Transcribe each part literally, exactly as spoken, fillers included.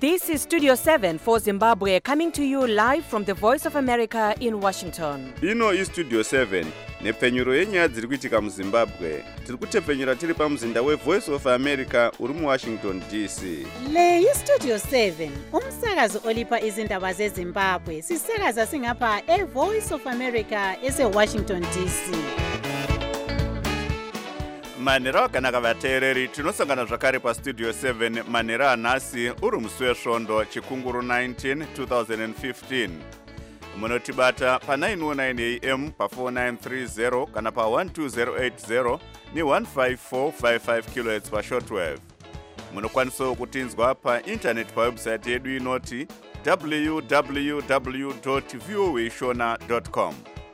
This is Studio seven for Zimbabwe, coming to you live from the Voice of America in Washington. Ino is Studio seven, nepfenyuro yenyaya dziri kuitika muZimbabwe. Tiri kutepfenyura tiri pamuzinda weVoice of America uri muWashington D C. Le iStudio seven, umsakazo olipa izindaba zeZimbabwe. Sisakaza singapha eVoice of America eseWashington D C. Manera wakanaka vateereri, tinosangana zvakare paStudio seven manera anhasi uri musi wesvondo chikunguru nineteen twenty fifteen. Munotibata pa nine oh nine A M pa four nine three zero kana pa one two zero eight zero ni one five four five five kilohertz pa shortwave. Munokwanisawo kutinzwa pa internet pa website yedu inoti w w w dot voa shona dot com.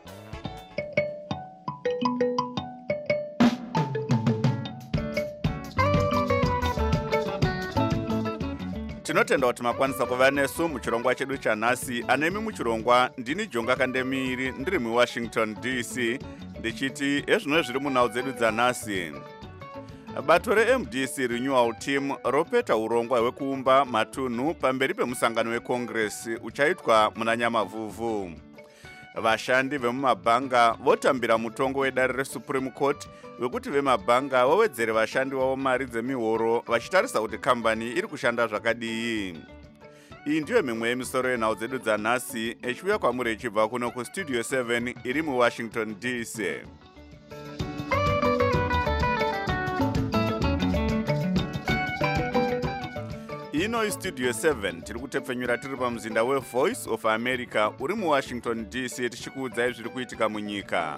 Tinotenda kuti makwanisa kuva nesu muchirongwa chedu chanhasi. Anemi muchirongwa ndini Jonga Kandemiri ndiri muWashington D C ndichiti ezvino zviri munhau dzedu dzanhasi. Bato reM D C Renewal Team ropeta urongwa hwekuumba matunhu pamberi pemusangano weCongress uchaitwa muna Nyamavhuvhu. Vashandi vemumabhanga votambira mutongo wedare reSupreme Court wekuti vemabhanga vawedzere vashandi vavo mari dzemihoro vachitarisa kuti kambani iri kushanda zvakadii. Iyi ndiyo mimwe yemisoro yenhau dzedu dzanhasi echiuya kwamuri echibva kuno kuStudio seven iri muWashington D C. Ino iStudio seven tiri kutepfenyura tiri pamuzinda weVoice of America uri muWashington D C tichikuudzai zviri kuitika munyika.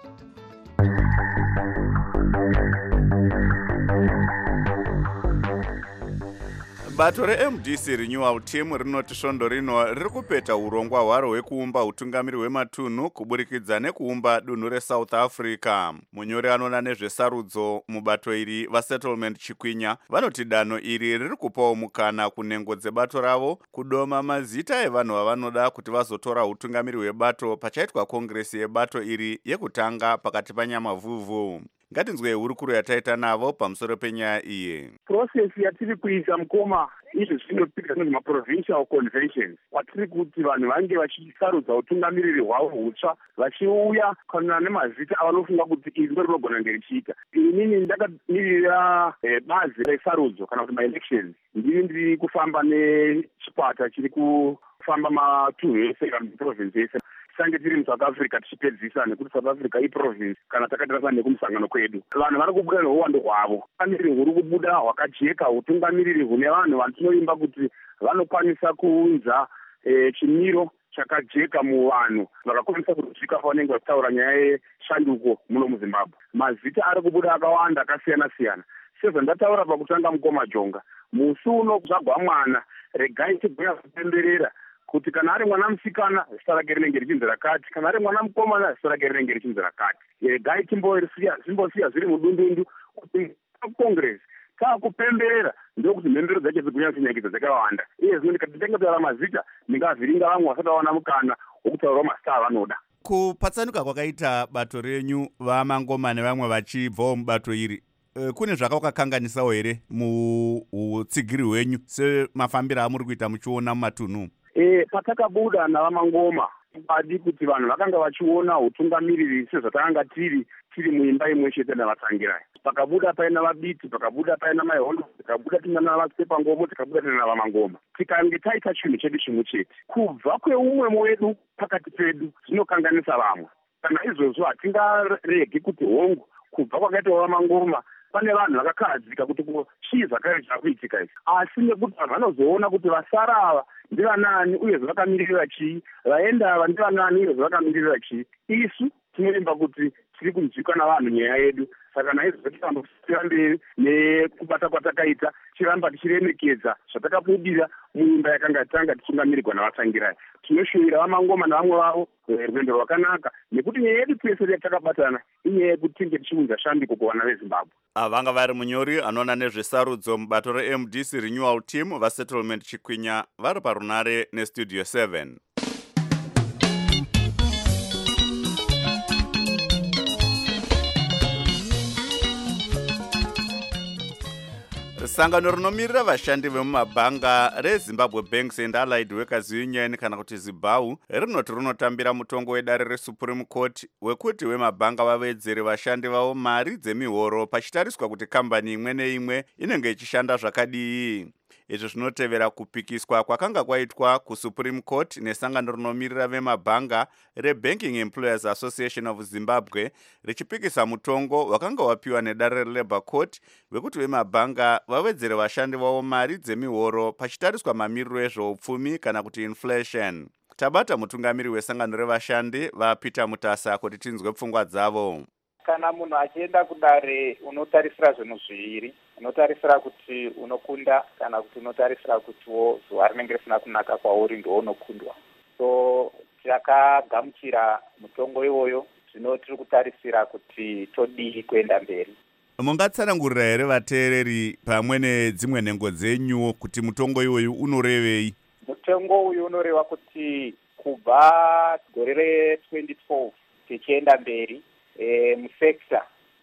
Bato reM D C Renewal Team rinoti svondo rino riri kupeta urongwa hwaro hwekuumba utungamiri hwematunhu kuburikidza nekuumba dunhu reSouth Africa. Munyori anoona nezvesarudzo mubato iri vaSettlement Chikwinya vanoti danho iri riri kupawo mukana kunhengo dzebato ravo kudoma mazita evanhu vavanoda kuti vazotora utungamiri hwebato pachaitwa kongresi yebato iri yekutanga pakati paNyamavhuvhu. Ngatinzwe hurukuro yataita navo pamusoro penyaya iyi. Process yatiri kuisa mukoma izvo zvinopika maprovincial conventions kwatiri kuti vanhu vange vachisarudza utungamiriri hwavo hutsva vachiuya kana nemazita avanofunga kuti iri ndo rinogona kunge richiita. Inini ndakamirira eh, bazi resarudzo kana kuti maelections. Ndiri ndiri kufamba nechikwata chiri kufamba matunhu ese kana province ese. Sange tiri muSouth Africa tichipedzisa nekuti South Africa iprovince kana takatarisa nekumusangano kwedu. Vanhu vari kubuda neuwandu hwavo. Utungamiriri huri kubuda hwakajeka, utungamiriri hune vanhu vatinoimba kuti vanokwanisa kuunza eh, chimiro chakajeka muvanhu vakakwanisa kusvika pavanenge vachitaura nyaya yeshanduko muno muZimbabwe. Mazita ari kubuda akawanda akasiyana siyana. Sezvandataura pakutanga mukoma Jonga, musi uno zvagwa mwana regai tibhuya kupemberera kuti kana ari mwana musikana zita rake rinenge richinzi rakati, kana ari mwana mukomana zita rake rinenge richinzi rakati. Regai timbosiya zviri mudundundu kuti Congress taakupemberera ndokuti mhembero dzacho dzikunyanya kunyanyikidza dzakawanda. Iye zvino ndikatitengedzera mazita ndingavhiringa vamwe vasati vaona mukana wokutaurawo mazita avanoda. Kupatsanuka kwakaita bato renyu vaMangoma nevamwe vachibvawo mubato iri, kune zvakakakanganisawo here muutsigiri hwenyu semafambiro amuri kuita muchiona mumatunhu? Eh, patakabuda navaMangoma padi kuti vanhu vakanga vachiona utungamiriri sezvatakanga tiri tiri muimba imwe chete navatsangirai. Pakabuda paina vabiti, pakabuda paina maihondo, tikabuda tina navasepangomo, tikabuda tina navaMangoma. Tikange taita chinhu chedu chimwe chete, kubva kweumwe wedu pakati pedu zvinokanganisa vamwe. Kana izvozvo hatingaregi kuti hongu kubva kwakaita vaMangoma pane vanhu vakakahadzika kuti chii zvakare zvakuitika izvi. Asi nekuti vanhu vanozoona kuti vasara ava ndivanani uye zvavakamirira chii, vaenda ava ndivanani uye zvavakamirira chii. Isu tinoimba kuti tiri kunzwika navanhu nyaya yedu. Saka naizvo tirambofira mberi nekubata kwatakaita, tiramba tichiremekedza zvatakabudira muimba yakanga tanga tichingamirirwa navatsangirai. Tinoshuvira vaMangoma navamwe vavo rwendo rwakanaka nekuti nyaya yedu pese yatakabatana inyaya yekuti tinge tichiunza shambiko kuvana veZimbabwe. Vanga vari munyori anoona nezvesarudzo mubato reM D C Renewal Team vaSettlement Chikwinya vari parunare neStudio seven. sangano rinomirira vashandi vemumabhanga rezimbabwe banks and allied workers union kana kuti zibau rinoti rinotambira mutongo wedare resupreme court wekuti vemabhanga vavedzere vashandi vavo mari dzemihoro pachitariswa kuti kambani imwe neimwe inenge ichishanda zvakadii. Izvi zvinotevera kupikiswa kwakanga kwaitwa kusupreme court nesangano rinomirira vemabhanga rebanking employers association of zimbabwe richipikisa mutongo wakanga wapiwa nedare relabour court wekuti vemabhanga vavedzere vashandi vavo mari dzemihoro pachitariswa mamiriro ezveupfumi kana kuti inflation. Tabata mutungamiri wesangano revashandi vaPeter Mutasa kuti tinzwe pfungwa dzavo. Kana munhu achienda kudare unotarisira zvinhu zviviri, unotarisira kuti unokunda kana kuti unotarisira kutiwo zuva rinenge risina kunaka kwauri ndiwo unokundwa. So takagamuchira mutongo iwoyo, zvino tiri kutarisira kuti todii kuenda mberi. Mungatsanangurira here vateereri pamwe nedzimwe nhengo dzenyu kuti mutongo iwoyu unorevei? Mutongo uyu unoreva kuti kubva gore re-twenty twelve tichienda mberi E, musekta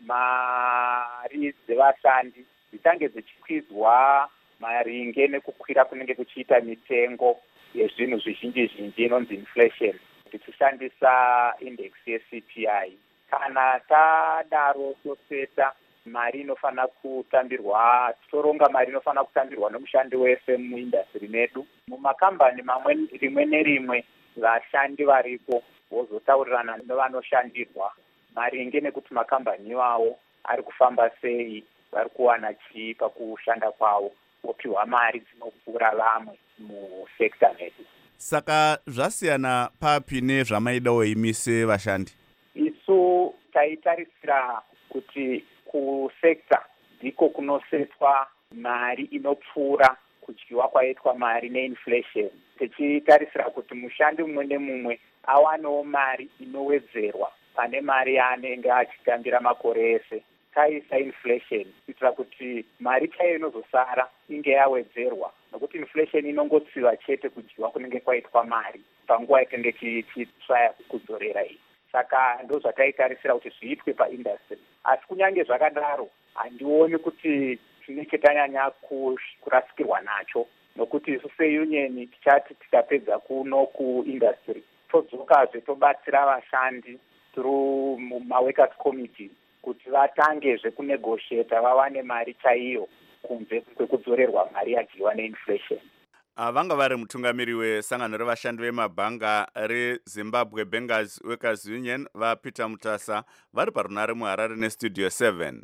mari dzevashandi dzichange dzichikwizwa maringe nekukwira kunenge kuchiita mitengo yezvinhu zvizhinji zhinji inonzi inflation tichishandisa index ye-C P I. Kana tadaro toseta mari inofana kutambirwa, toronga mari inofana kutambirwa nomushandi wese muindastri medu. Mumakambani mamwe rimwe nerimwe vashandi varipo vozotaurirana nevanoshandirwa maringe nekuti makambani iwawo ari kufamba sei, vari kuwana chii pakushanda kwavo, vopiwa mari dzinopfuura vamwe musekta medu. Saka zvasiyana papi nezvamaidawo imi sevashandi? Isu taitarisira kuti kusekta ndiko kunosetwa mari inopfuura kudyiwa kwaitwa mari neinflation, tichitarisira kuti mushandi mumwe nemumwe awanewo mari inowedzerwa pane mari yaanenge achitambira makore ese. Taisa inflation kuitira kuti mari chaiyo inozosara inge yawedzerwa, nokuti inflation inongotsiva chete kudyiwa kunenge kwaitwa mari panguva yatinenge tichitsvaya kudzorera iyi. Saka ndo zvataitarisira kuti zviitwe paindastry. Asi kunyange zvakadaro handioni kuti chine chetanyanya kurasikirwa nacho, nokuti isu seunion tichati tikapedza kuno kuindastry todzokazve tobatsira vashandi through maworkers committee kuti vatangezve kunegotiata vawane mari chaiyo kunze kwekudzorerwa mari yadyiwa neinflation. Vanga vari mutungamiri wesangano revashandi vemabhanga reZimbabwe Bankers Workers Union vaPeter Mutasa vari parunare muHarare nestudio seven.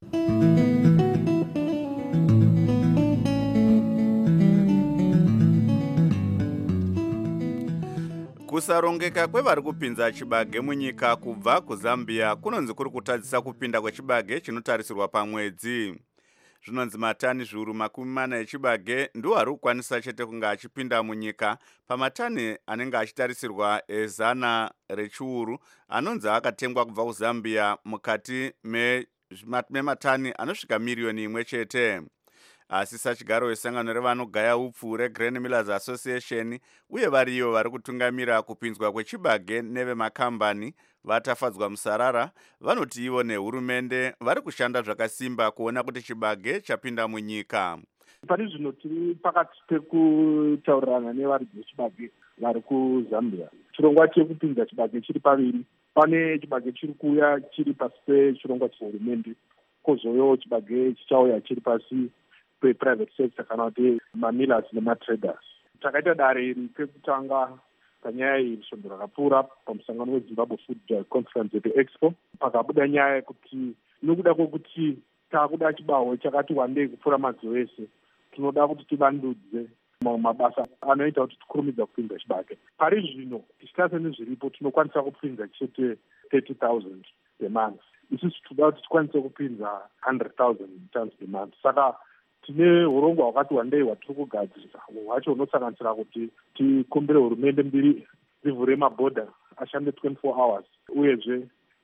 Kusarongeka kwevari kupinza chibage munyika kubva kuZambia kunonzi kuri kutadzisa kupinda kwechibage chinotarisirwa pamwedzi. Zvinonzi matani zviuru makumi mana echibage ndiwo ari kukwanisa chete kunge achipinda munyika pamatani anenge achitarisirwa ezana rechiuru anonzi akatengwa kubva kuZambia mukati mematani anosvika miriyoni imwe chete. Asi sachigaro wesangano revanogaya upfu reGrain Millers Association uye variyo vari kutungamira kupinzwa kwechibage nevemakambani vatafadzwa musarara, vanoti ivo nehurumende vari kushanda zvakasimba kuona kuti chibage chapinda munyika. Pari zvino tiri pakati pekutaurirana nevaridzi vechibage vari kuZambia. Chirongwa chekupinza chibage chiri paviri. Pane chibage chiri kuuya chiri pasi pechirongwa chehurumende, kozoyo chibage chichauya chiri pasi pe-private sector kana kuti mamillers nematraders. Takaita dare iri pekutanga panyaya iyi svondo rakapfuura pamusangano weZimbabwe Food Conference Expo, pakabuda nyaya yekuti nokuda kwokuti takuda chibaho chakati wandei kupfuura mazuva ese, tinoda kuti tivandudze mabasa anoita kuti tikurumidza kupinza chibage. Pari zvino tichitasa nezviripo tinokwanisa kupinza chete thirty thousand per month. Isusu tinoda kuti tikwanise kupinza one hundred thousand tons per month. Saka tine urongwa hwakati wandei hwatiri kugadzirisa, hwacho hunosanganisira kuti tikumbire hurumende mbiri dzivhure mabhodha ashande twenty-four hours, uyezve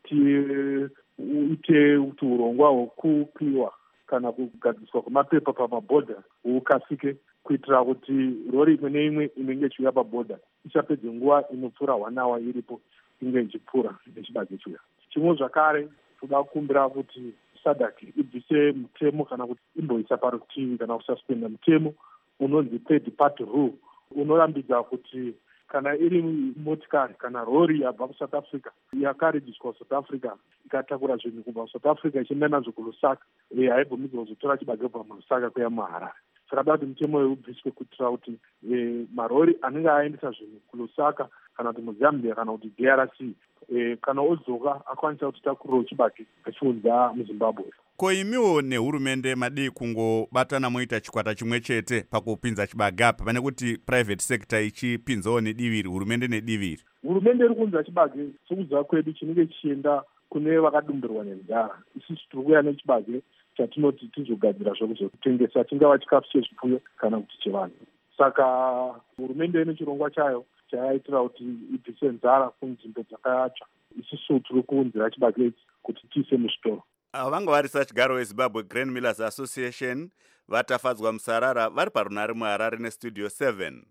tiite kuti urongwa hwekupiwa kana kugadziswa kwemapepa pamabhodha hukasike, kuitira kuti rori imwe neimwe inenge ichiuya pabhodha ichapedze nguva inopfuura one hour iripo inge ichipfuura nechibage chiuya. Chimwe zvakare toda kukumbira kuti SADC ibvise ibvise mutemo kana kuti imboisa parutivi kana kusaspenda mutemo unonzi third party rule unorambidza kuti kana iri motikari kana rori yabva kuSouth Africa yakarejiswa South Africa ikatakura zvinhu kubva kuSouth Africa ichienda nazvo kuLusaka haibvumidzwa kuzotora chibage kubva muLusaka kuya muHarare. Saka dati mutemo uyu ubviswe kuitira kuti marori anenge aendesa zvinhu kuLusaka kana kuti muZambia kana kuti D R C kana odzoka akwanisa kuti takurirawo chibage achiunza muZimbabwe. Ko imiwo nehurumende madii kungobatana moita chikwata chimwe chete pakupinza chibage apa pane kuti private sector ichipinzawo nediviri, hurumende nediviri? Hurumende iri kuunza chibage sokuziva kwedu chinenge chichienda kune vakadumbirwa nenzara. Isusu tiri kuuya nechibage chatinoti tizogadzira zvekuzotengesa, chingava chikafu chezvipfuyo kana kuti chevanhu. Saka hurumende ine chirongwa chayo chayaitira kuti ibvise nzara kunzvimbo dzakayatsva. Isusu tiri kuunzira chibage kuti tiise muzvitoro. Vanga vari sachigaro weZimbabwe Grain Millers Association vatafadzwa musarara vari parunare muHarare nestudio seven.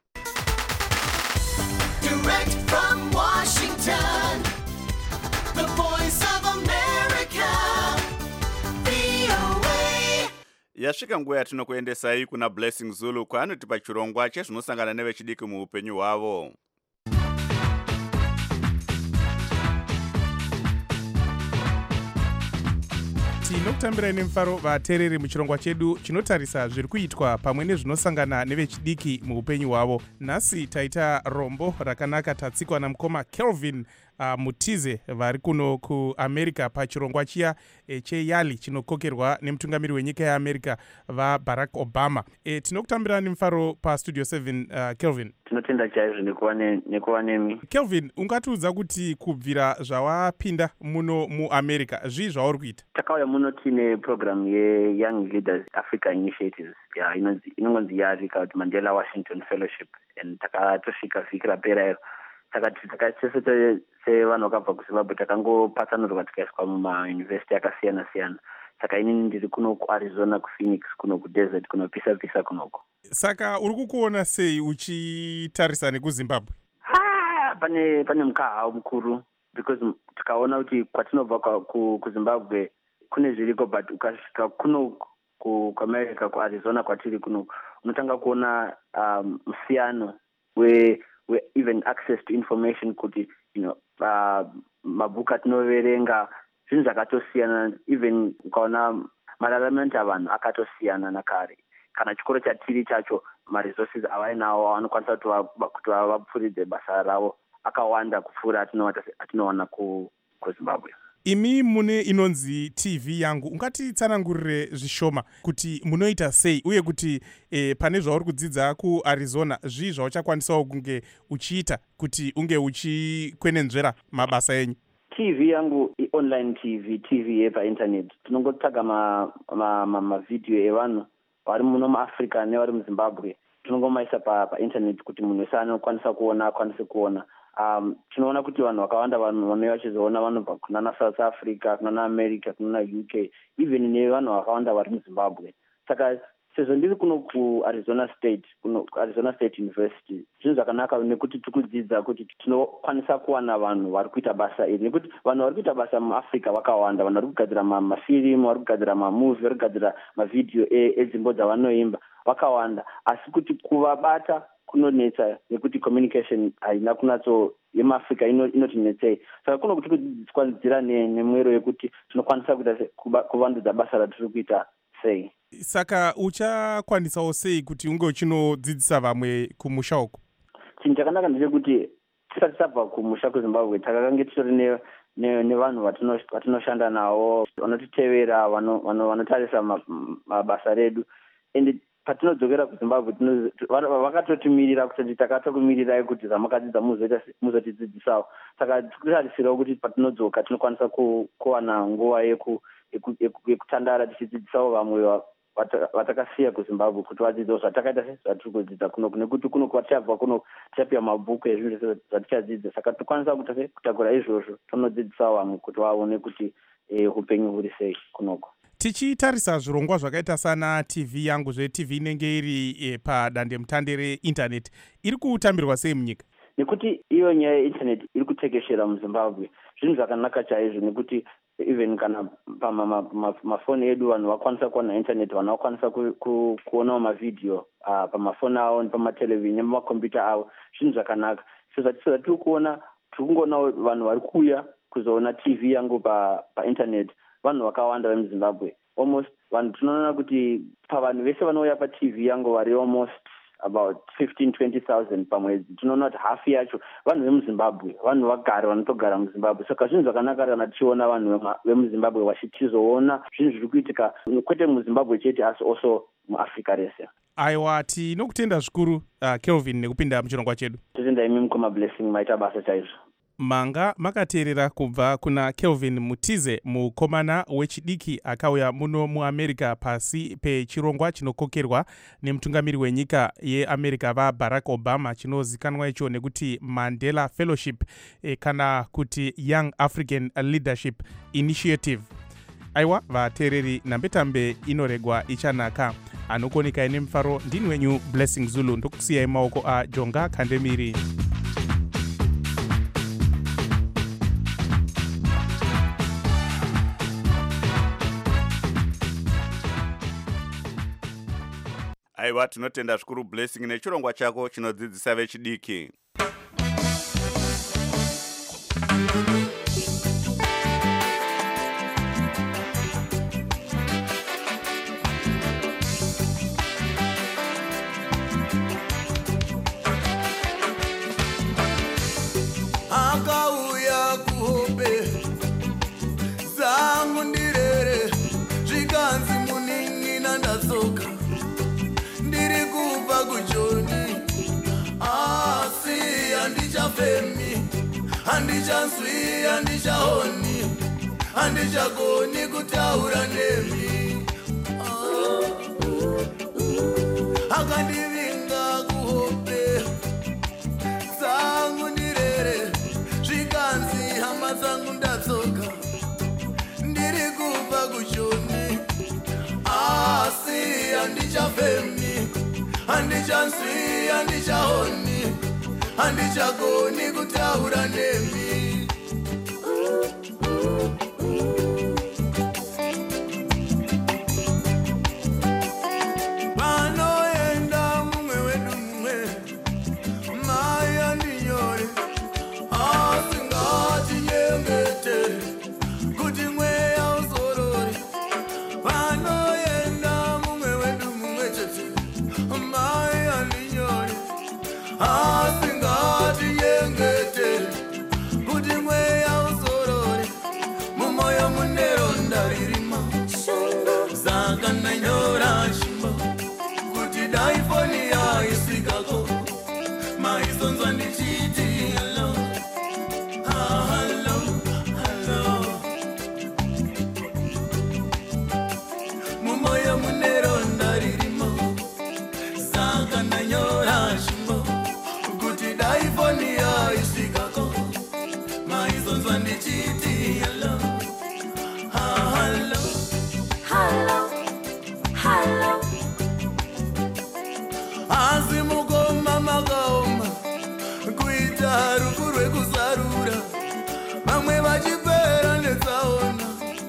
Direct from Washington, the voice of America, V O A. Yasvika nguva yatinokuendesai kuna Blessing Zulu kwaanotipa chirongwa chezvinosangana nevechidiki muupenyu hwavo. Tinokutambirai nemufaro vateereri muchirongwa chedu chinotarisa zviri kuitwa pamwe nezvinosangana nevechidiki muupenyu hwavo. Nhasi taita rombo rakanaka tatsikwa namukoma Kelvin uh, Mutize vari kuno kuAmerica pachirongwa chiya e, cheyali chinokokerwa nemutungamiri wenyika yeAmerica vaBarack Obama. E, tinokutambira nemufaro pastudio seven. uh, Kelvin, tinotenda chaizvo nekuva nemi. Kelvin, ungatiudza kuti kubvira zvawapinda muno muAmerica zvii zvauri kuita? Takauya muno tine program yeYoung Leaders Africa Initiatives ya inongonzi yari kana kuti Mandela Washington Fellowship, and takatosvika vhiki rapera iro. Saka tese sevanhu vakabva kuZimbabwe takangopatsanurwa tikaiswa mumayunivhesiti akasiyana siyana. Saka inini ndiri kuno kuArizona, kuPhoenix, kuno kuDesert, kuno pisa pisa kunoko. Saka uri kukuona sei uchitarisa nekuZimbabwe? Ah, pane pane mukaha mukuru because tikaona kuti kwatinobva kuZimbabwe kune zviriko, but ukasvika kuno kuAmerica kuArizona kwatiri kuno unotanga kuona um, musiyano we we even access to information kuti you know uh, mabhuku atinoverenga zvinhu zvakatosiyana, even ukaona mararamento avanhu akatosiyana nakare. Kana chikoro chatiri chacho maresources avainawo vanokwanisa kuti vapfuridze basa ravo akawanda kupfuura atinowana kuZimbabwe. Imi mune inonzi T V yangu, ungatitsanangurire zvishoma kuti munoita sei uye kuti e, pane zvauri kudzidza kuArizona zvii zvauchakwanisawo kunge uchiita kuti unge uchikwenenzvera mabasa enyu? T V yangu i-online T V, T V yepainternet. Tinongotsvaga mavidhiyo evanhu vari muno muAfrica nevari muZimbabwe, tinongomaisa painternet kuti munhu wese anokwanisa kuona akwanise kuona. Um, tinoona kuti vanhu vakawanda vanhu vanouya vachizoona vanobva kunana South Africa, kunana America, kunana U K, even nevanhu vakawanda vari muZimbabwe. Saka sezvo ndiri kuno kuArizona State, kuno kuArizona State University, zvinhu zvakanaka nekuti tikudzidza kuti tinokwanisa kuwana vanhu vari kuita basa iri, nekuti vanhu vari kuita basa muAfrica vakawanda, vanhu vari kugadzira mafilimu, vari kugadzira mamovie, vari kugadzira mavidhiyo edzimbo dzavanoimba vakawanda, asi kuti kuvabata kunonetsa nekuti communication haina kunatso yemuAfrica inotinetsei. Saka kuno kuti kudzidziswa nemwero yekuti tinokwanisa kuita kuvandudza basa ratiri kuita sei. Saka uchakwanisawo sei kuti unge uchinodzidzisa vamwe kumusha uku? Chinhu chakanaka ndechekuti tisati tabva kumusha kuZimbabwe takakange titori nevanhu vatinoshanda navo vanotitevera, vanotarisa mabasa redu, and patinodzokera kuZimbabwe vakatotimirira kuti takatokumirirai kuti zvamakadzidza muzotidzidzisawo. Saka tikutarisirawo kuti patinodzoka tinokwanisa kuwana nguva yekutandara tichidzidzisawo vamwe vatakasiya kuZimbabwe kuti vadzidzewo zvatakaita zvatiri kudzidza kuno, nekuti kuno kwatichabva kuno tichapiwa mabhuku ezvinhu zvese zvatichadzidza. Saka tikwanisa kutakura izvozvo tonodzidzisawo vamwe kuti vaone kuti upenyu huri sei kunoko. Tichitarisa zvirongwa zvakaita sana T V yangu, zve-T V inenge iri e, padande mutande reinternet, iri kutambirwa sei munyika? Nekuti iyo nyaya yeinternet iri kutekeshera muZimbabwe, zvinhu zvakanaka chaizvo nekuti even kana pamafoni edu vanhu vakwanisa kuona internet, vanhu vakwanisa kuonawo mavhidhiyo pamafoni avo nepamatelevision nepamakombiyuta avo, zvinhu zvakanaka. Sezvatisati tiri kuona tiri kungoona vanhu vari kuuya kuzoona T V yangu painternet vanhu vakawanda vemuzimbabwe. Almost vanhu tinoona kuti pavanhu vese vanouya paT V yangu vari almost about fifteen to twenty thousand pamwedzi. Tinoona kuti hafu yacho vanhu vemuzimbabwe, vanhu vagari vanotogara muzimbabwe. Saka zvinhu zvakanaka kana tichiona vanhu vemuzimbabwe vachitizoona zvinhu zviri kuitika kwete muzimbabwe chete asi also muafrica rese. Aiwa, tinokutenda zvikuru uh, Kelvin nekupinda muchirongwa chedu. Totenda imi Mukoma Blessing, maita basa chaizvo. Manga makateerera kubva kuna Kelvin Mutize, mukomana wechidiki akauya muno muAmerica pasi pechirongwa chinokokerwa nemutungamiri wenyika yeAmerica vaBarack Obama, chinozikanwa icho nekuti Mandela Fellowship eh, kana kuti Young African Leadership Initiative. Aiwa, vateereri, nambetambe inoregwa ichanaka. Anokoneka ine mfaro, ndini wenyu Blessing Zulu, ndokusiyai maoko a Jonga Kandemiri. Aiwa, tinotenda zvikuru Blessing nechirongwa chako chinodzidzisa vechidiki. Akauya kuhope zangu ndirere zvikanzi munin'ina ndasoka ndiri kubva kujoni asi handichafemi handichanzwi handichaoni handichagoni kutaura nemi akandivinga kuhope zangu ndirere zvikanzi hama dzangu ndatsoka ndiri kubva kujoni asi handichafemi handichanzwi handichaoni handichagoni kutaura nemi panoenda mumwe wedu mumwe mai andinyore asi ngatinyengete kuti mweya uzorore. Panoenda mumwe wedu mumwe chete mai andinyore asi ngatinyengete kuti mweya uzorore. Mumoyo mune ronda ririmo saka ndanyora chimbo kuti dai foni yaisvikako maizonzwa ndichiti hello hello hello. Mumoyo mune ronda ririmo saka ndanyora chimbo kuti dai foni yaisvikako maizonzwa ndichiti hello hello hello hello. Asi mukoma makaoma kuita rufu rwekuzarura vamwe vachipera netsaona.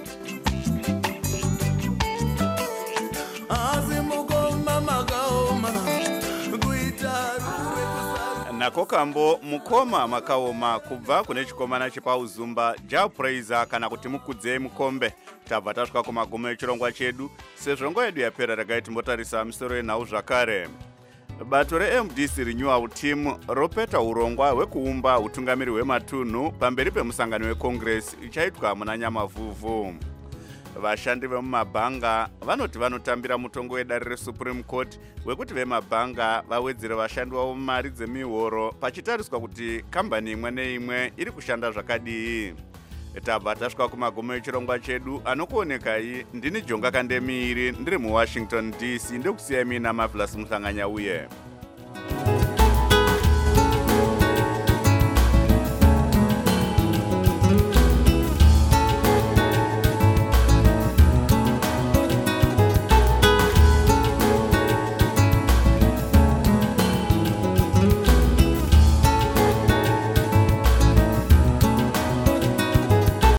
Asi mukoma makaoma kuita rufu rwekuzarura. Nako kambo mukoma makaoma kubva kune chikomana chepauzumba Japraiser kana kuti Mukudze Mukombe. Tabva tasvika kumagumo echirongwa chedu, sezvo nguva yedu yapera regai timbotarisa misoro yenhau zvakare. Bato re-M D C Renewal Team ropeta urongwa hwekuumba utungamiri hwematunhu pamberi pemusangano weCongress ichaitwa muna Nyamavhuvhu. Vashandi vemumabhanga vanoti vanotambira mutongo wedare reSupreme Court wekuti vemabhanga vawedzere vashandi vavo mari dzemihoro pachitariswa kuti kambani imwe neimwe iri kushanda zvakadii. Tabva tasvika kumagumo echirongwa chedu, anokuonekai ndini Jonga Kandemiri ndiri muWashington D C, ndokusiyai mina Marvelous Muhlanganya uye.